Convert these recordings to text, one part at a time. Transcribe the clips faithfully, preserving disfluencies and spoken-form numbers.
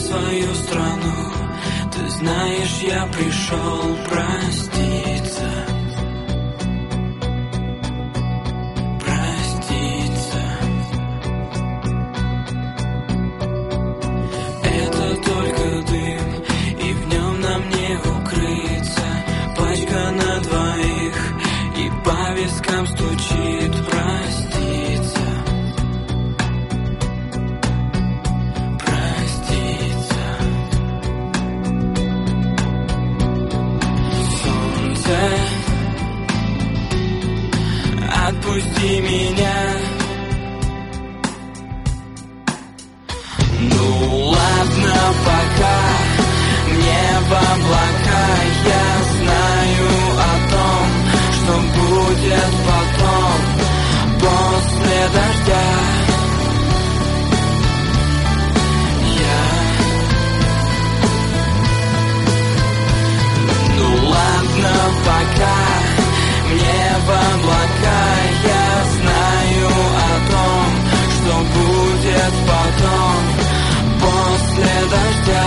свою страну. Ты знаешь, я пришел проститься. Проститься. Это только дым, и в нем нам не укрыться. Пачка на двоих, и по вискам стучит проститься. Отпусти меня. Ну ладно, пока мне в облака. Я знаю о том, что будет потом, после дождя. Я Ну ладно, пока мне в облака. Я знаю о том, что будет потом, после дождя.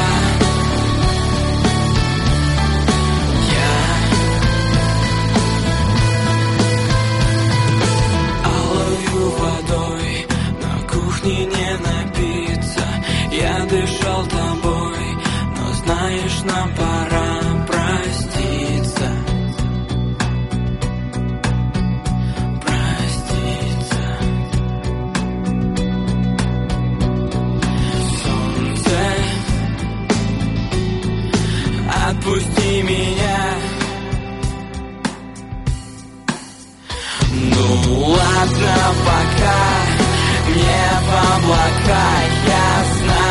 Я алою водой на кухне не напиться. Я дышал тобой, но знаешь, нам пора проститься. Отпусти меня. Ну ладно, пока мне в облака. Я знаю